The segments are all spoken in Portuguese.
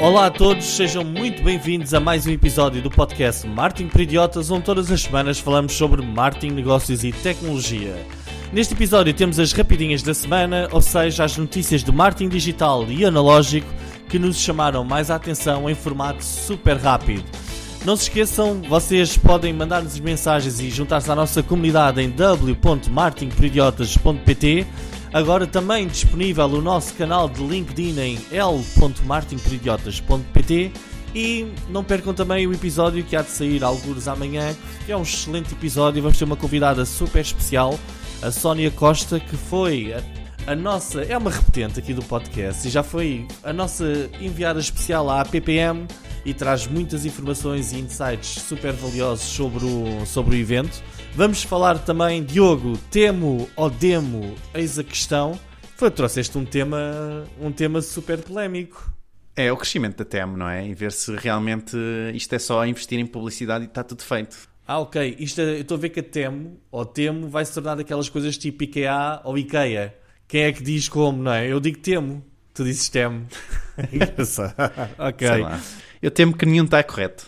Olá a todos, sejam muito bem-vindos a mais um episódio do podcast Marketing para Idiotas, onde todas as semanas falamos sobre marketing, negócios e tecnologia. Neste episódio temos as rapidinhas da semana, ou seja, as notícias do marketing digital e analógico que nos chamaram mais a atenção em formato super rápido. Não se esqueçam, vocês podem mandar-nos mensagens e juntar-se à nossa comunidade em w.marketingporidiotas.pt. Agora também disponível o nosso canal de LinkedIn em l.marketingporidiotas.pt. E não percam também o episódio que há de sair alguns amanhã, que é um excelente episódio. Vamos ter uma convidada super especial, a Sónia Costa, que foi a nossa, é uma repetente aqui do podcast e já foi a nossa enviada especial à PPM e traz muitas informações e insights super valiosos sobre o evento. Vamos falar também, Diogo, temo ou demo, eis a questão. Trouxeste um tema super polémico. É o crescimento da Temo, não é? E ver se realmente isto é só investir em publicidade e está tudo feito. Ok. Eu estou a ver que a Temo vai se tornar daquelas coisas tipo IKEA ou IKEA. Quem é que diz como, não é? Eu digo Temo, tu dizes Temo. Engraçado. Ok. Sei lá. Eu temo que nenhum está correto.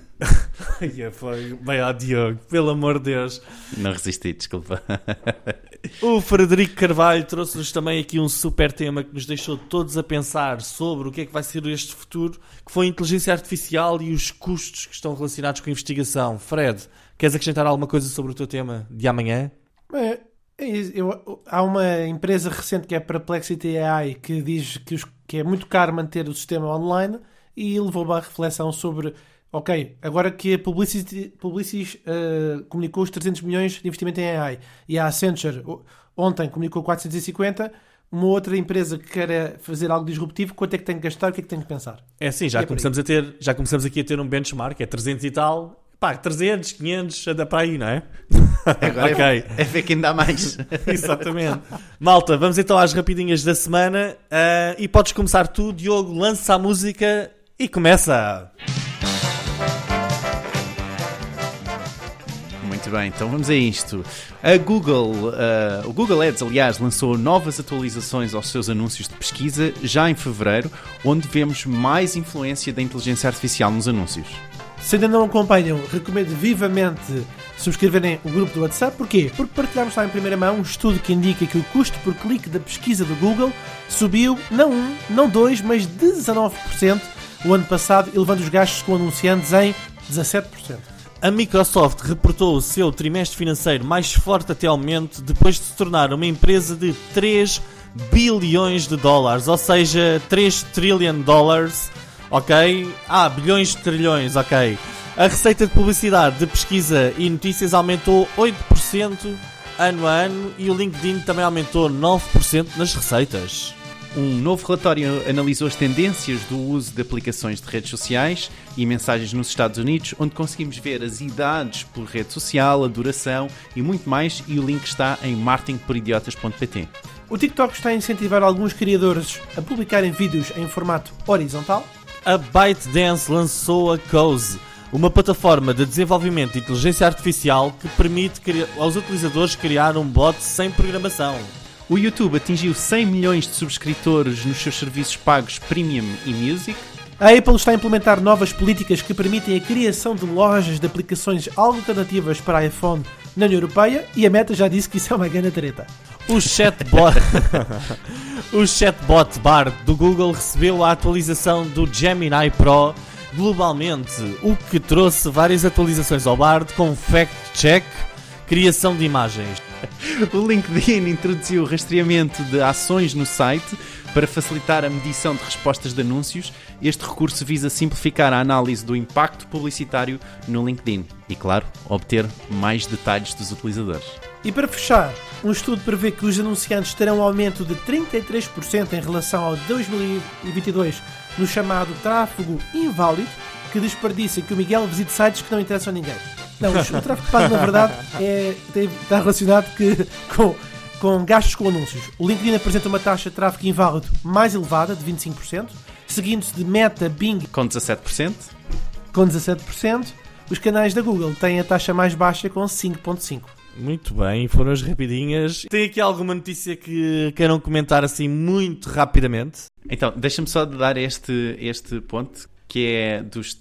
Bem, Diogo, pelo amor de Deus. Não resisti, desculpa. O Frederico Carvalho trouxe-nos também aqui um super tema que nos deixou todos a pensar sobre o que é que vai ser este futuro, que foi a inteligência artificial e os custos que estão relacionados com a investigação. Fred, queres acrescentar alguma coisa sobre o teu tema de amanhã? Há uma empresa recente que é a Perplexity AI que diz que é muito caro manter o sistema online e levou-me à reflexão sobre... Ok, agora que a Publicis comunicou os 300 milhões de investimento em AI e a Accenture ontem comunicou 450, uma outra empresa que quer fazer algo disruptivo, quanto é que tem que gastar, o que é que tem que pensar? É sim, já começamos aqui a ter um benchmark, é 300 e tal, 300, 500, anda para aí, não é? Agora okay. É ver quem dá mais. Exatamente. Malta, vamos então às rapidinhas da semana e podes começar tu, Diogo, lança a música e começa! Muito bem, então vamos a isto. O Google Ads, aliás, lançou novas atualizações aos seus anúncios de pesquisa já em fevereiro, onde vemos mais influência da inteligência artificial nos anúncios. Se ainda não acompanham, recomendo vivamente subscreverem o grupo do WhatsApp. Porquê? Porque partilhamos lá em primeira mão um estudo que indica que o custo por clique da pesquisa do Google subiu, não 1, não 2, mas 19% o ano passado, elevando os gastos com anunciantes em 17%. A Microsoft reportou o seu trimestre financeiro mais forte até ao momento, depois de se tornar uma empresa de 3 bilhões de dólares, ou seja, 3 trillion dólares, ok? Bilhões de trilhões, ok. A receita de publicidade, de pesquisa e notícias aumentou 8% ano a ano e o LinkedIn também aumentou 9% nas receitas. Um novo relatório analisou as tendências do uso de aplicações de redes sociais e mensagens nos Estados Unidos, onde conseguimos ver as idades por rede social, a duração e muito mais, e o link está em marketingporidiotas.pt. O TikTok está a incentivar alguns criadores a publicarem vídeos em formato horizontal. A ByteDance lançou a Cozy, uma plataforma de desenvolvimento de inteligência artificial que permite aos utilizadores criar um bot sem programação. O YouTube atingiu 100 milhões de subscritores nos seus serviços pagos Premium e Music. A Apple está a implementar novas políticas que permitem a criação de lojas de aplicações alternativas para iPhone na União Europeia e a Meta já disse que isso é uma grande treta. O chatbot Bard do Google recebeu a atualização do Gemini Pro globalmente, o que trouxe várias atualizações ao Bard com fact-check, criação de imagens. O LinkedIn introduziu o rastreamento de ações no site para facilitar a medição de respostas de anúncios. Este recurso visa simplificar a análise do impacto publicitário no LinkedIn e, claro, obter mais detalhes dos utilizadores. E para fechar, um estudo prevê que os anunciantes terão um aumento de 33% em relação ao 2022 no chamado tráfego inválido, que desperdiça que o Miguel visite sites que não interessam a ninguém. Não, o tráfego pago, na verdade, está relacionado com gastos com anúncios. O LinkedIn apresenta uma taxa de tráfego inválido mais elevada, de 25%, seguindo-se de Meta, Bing... Com 17%. Com 17%. Os canais da Google têm a taxa mais baixa, com 5,5%. Muito bem, foram as rapidinhas. Tem aqui alguma notícia que queiram comentar assim muito rapidamente? Então, deixa-me só dar este ponto, que é dos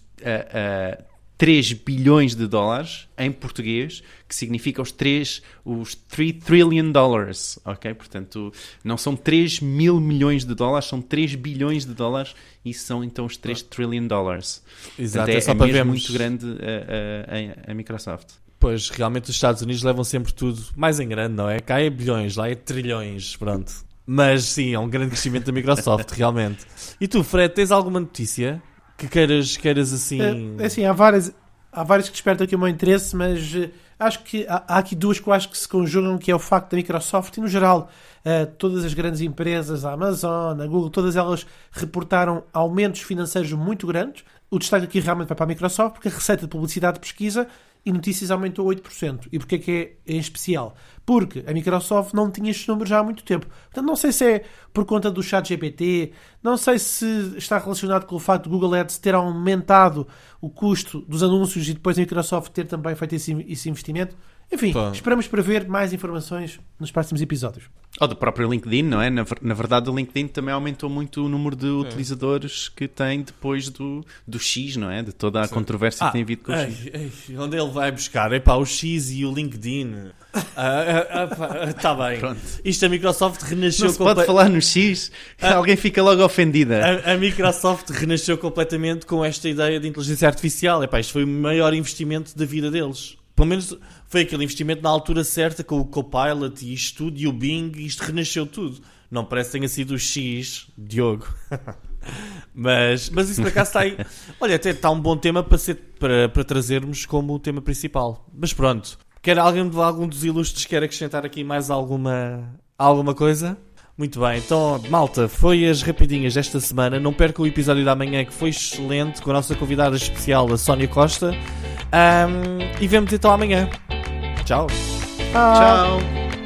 3 bilhões de dólares em português, que significa os 3 trillion dollars, ok? Portanto, não são 3 mil milhões de dólares, são 3 bilhões de dólares, e são então os 3 trillion dollars. Exato, Portanto, é só para mesmo vermos. muito grande a Microsoft. Pois, realmente os Estados Unidos levam sempre tudo mais em grande, não é? Cá é bilhões, lá é trilhões, pronto. Mas sim, é um grande crescimento da Microsoft, realmente. E tu, Fred, tens alguma notícia que queiras assim... Assim, há várias que despertam aqui o meu interesse, mas acho que há aqui duas que eu acho que se conjugam, que é o facto da Microsoft e, no geral, todas as grandes empresas, a Amazon, a Google, todas elas reportaram aumentos financeiros muito grandes. O destaque aqui realmente vai para a Microsoft, porque a receita de publicidade de pesquisa e notícias aumentou 8%. E porquê que é em especial? Porque a Microsoft não tinha estes números já há muito tempo. Portanto, não sei se é por conta do ChatGPT, não sei se está relacionado com o facto do Google Ads ter aumentado o custo dos anúncios e depois a Microsoft ter também feito esse investimento. Enfim, esperamos para ver mais informações nos próximos episódios. Ou do próprio LinkedIn, não é? Na verdade, o LinkedIn também aumentou muito o número de utilizadores que tem depois do X, não é? De toda a controvérsia que tem havido com o X. Onde ele vai buscar? É pá, o X e o LinkedIn. Está bem. Pronto. Isto a Microsoft renasceu... Não se pode falar no X, alguém fica logo ofendida. A Microsoft renasceu completamente com esta ideia de inteligência artificial. Epá, isto foi o maior investimento da vida deles. Pelo menos foi aquele investimento na altura certa, com o Copilot e isto tudo, e o Bing, isto renasceu tudo. Não parece que tenha sido o X, Diogo. mas isso por acaso está aí. Olha, até está um bom tema para trazermos como tema principal. Mas pronto. Algum dos ilustres quer acrescentar aqui mais alguma coisa? Muito bem, então, malta, foi as rapidinhas desta semana. Não percam o episódio da manhã, que foi excelente, com a nossa convidada especial, a Sónia Costa. E vemo-nos então amanhã. Tchau. Tchau.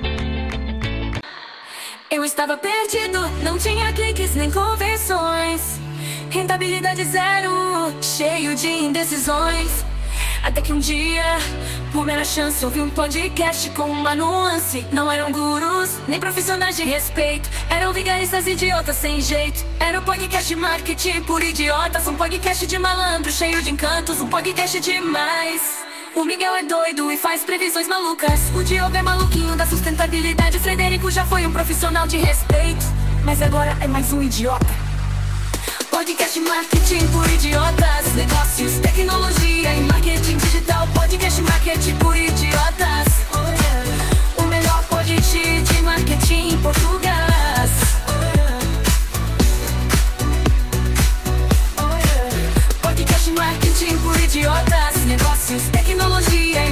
Eu estava perdido, não tinha cliques nem conversões. Rentabilidade zero, cheio de indecisões. Até que um dia, por mera chance, ouvi um podcast com uma nuance. Não eram gurus, nem profissionais de respeito. Eram vigaristas idiotas sem jeito. Era um podcast de marketing por idiotas. Um podcast de malandro, cheio de encantos. Um podcast demais. O Miguel é doido e faz previsões malucas. O Diogo é maluquinho da sustentabilidade. O Frederico já foi um profissional de respeito, mas agora é mais um idiota. Podcast marketing por idiotas. Negócios, tecnologia e marketing digital. Podcast marketing por idiotas. O melhor podcast de marketing em português. Podcast marketing por idiotas. Negócios, tecnologia